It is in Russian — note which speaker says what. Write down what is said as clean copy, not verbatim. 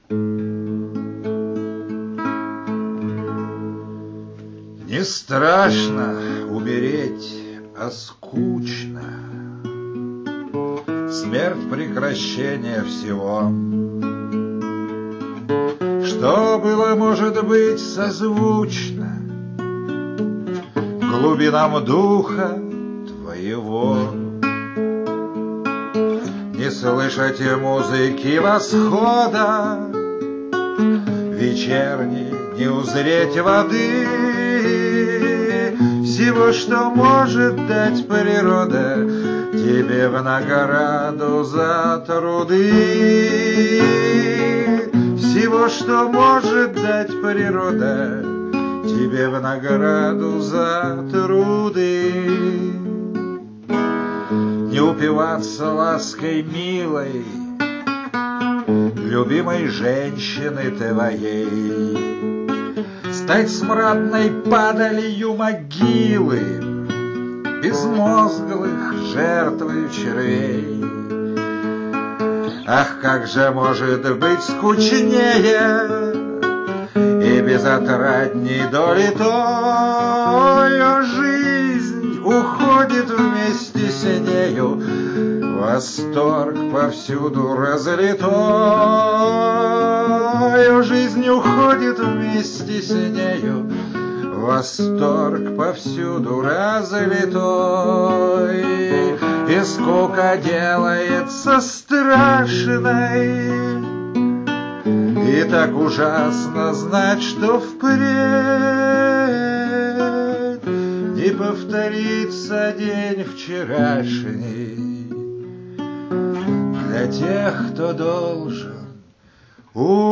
Speaker 1: Не страшно умереть, а скучно. Смерть — прекращение всего. Что было, может быть, созвучно глубинам духа твоего. Не слышать музыки восхода вечерней, не узреть воды, всего, что может дать природа тебе в награду за труды, всего, что может дать природа тебе в награду за труды. Не упиваться лаской милой любимой женщины твоей, стать смрадной падалью могилы безмозглых жертвы червей. Ах, как же может быть скучнее и безотрадней доли той, жизнь уходит вместе с нею, восторг повсюду разлитой, жизнь уходит вместе с нею, восторг повсюду разлитой, и скука делается страшной, и так ужасно знать, что впредь не повторится день вчерашний для тех, кто должен умереть.